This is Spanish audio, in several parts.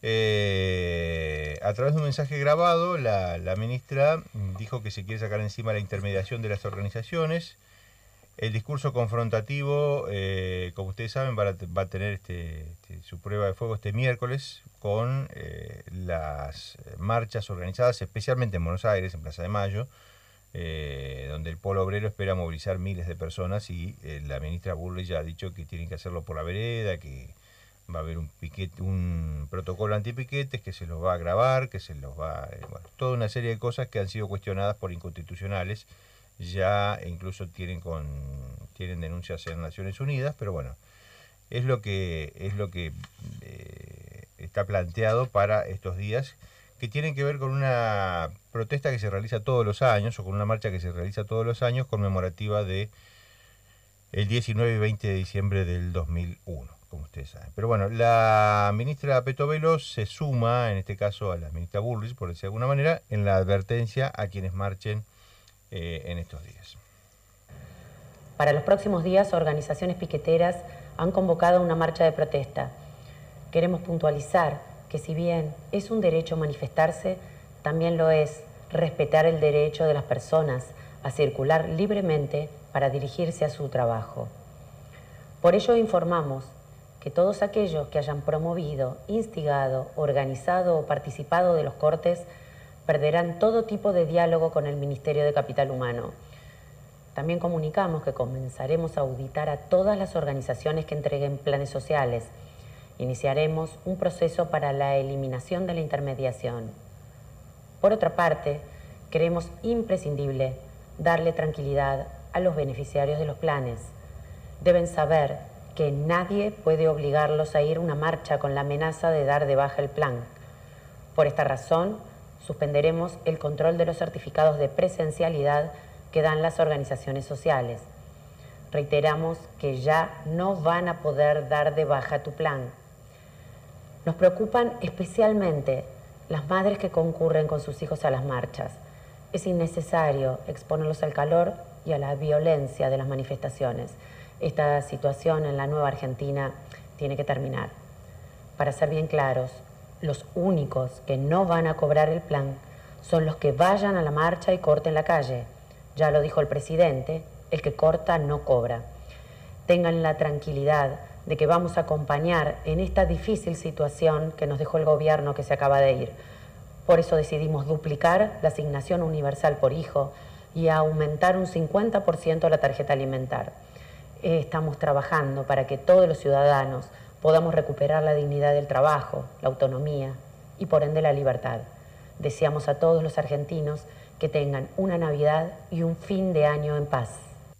A través de un mensaje grabado, la ministra dijo que se quiere sacar encima la intermediación de las organizaciones. El discurso confrontativo, como ustedes saben, va a tener su prueba de fuego este miércoles con las marchas organizadas, especialmente en Buenos Aires, en Plaza de Mayo, donde el Polo Obrero espera movilizar miles de personas y la ministra Bullrich ya ha dicho que tienen que hacerlo por la vereda, que va a haber un protocolo antipiquetes, que se los va a grabar, que se los va... bueno, toda una serie de cosas que han sido cuestionadas por inconstitucionales. Ya incluso tienen denuncias en Naciones Unidas, pero bueno, es lo que está planteado para estos días, que tienen que ver con una protesta que se realiza todos los años, o con una marcha que se realiza todos los años, conmemorativa de el 19 y 20 de diciembre del 2001, como ustedes saben. Pero bueno, la ministra Petovelo se suma, en este caso a la ministra Bullrich, por decir de alguna manera, en la advertencia a quienes marchen en estos días. Para los próximos días, organizaciones piqueteras han convocado una marcha de protesta. Queremos puntualizar que si bien es un derecho manifestarse, también lo es respetar el derecho de las personas a circular libremente para dirigirse a su trabajo. Por ello informamos que todos aquellos que hayan promovido, instigado, organizado o participado de los cortes perderán todo tipo de diálogo con el Ministerio de Capital Humano. También comunicamos que comenzaremos a auditar a todas las organizaciones que entreguen planes sociales. Iniciaremos un proceso para la eliminación de la intermediación. Por otra parte, creemos imprescindible darle tranquilidad a los beneficiarios de los planes. Deben saber que nadie puede obligarlos a ir a una marcha con la amenaza de dar de baja el plan. Por esta razón, suspenderemos el control de los certificados de presencialidad que dan las organizaciones sociales. Reiteramos que ya no van a poder dar de baja tu plan. Nos preocupan especialmente las madres que concurren con sus hijos a las marchas. Es innecesario exponerlos al calor y a la violencia de las manifestaciones. Esta situación en la nueva Argentina tiene que terminar. Para ser bien claros, los únicos que no van a cobrar el plan son los que vayan a la marcha y corten la calle. Ya lo dijo el presidente, el que corta no cobra. Tengan la tranquilidad de que vamos a acompañar en esta difícil situación que nos dejó el gobierno que se acaba de ir. Por eso decidimos duplicar la asignación universal por hijo y aumentar un 50% la tarjeta alimentar. Estamos trabajando para que todos los ciudadanos podamos recuperar la dignidad del trabajo, la autonomía y por ende la libertad. Deseamos a todos los argentinos que tengan una Navidad y un fin de año en paz.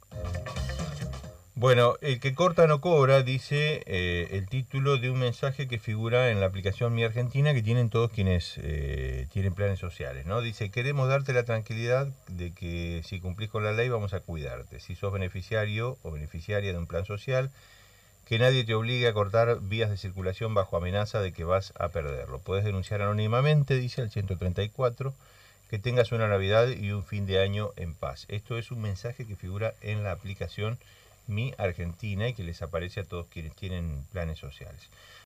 Bueno, el que corta no cobra, dice el título de un mensaje que figura en la aplicación Mi Argentina, que tienen todos quienes tienen planes sociales, ¿no? Dice: queremos darte la tranquilidad de que si cumplís con la ley vamos a cuidarte. Si sos beneficiario o beneficiaria de un plan social, que nadie te obligue a cortar vías de circulación bajo amenaza de que vas a perderlo. Podés denunciar anónimamente, dice el 134, que tengas una Navidad y un fin de año en paz. Esto es un mensaje que figura en la aplicación Mi Argentina y que les aparece a todos quienes tienen planes sociales.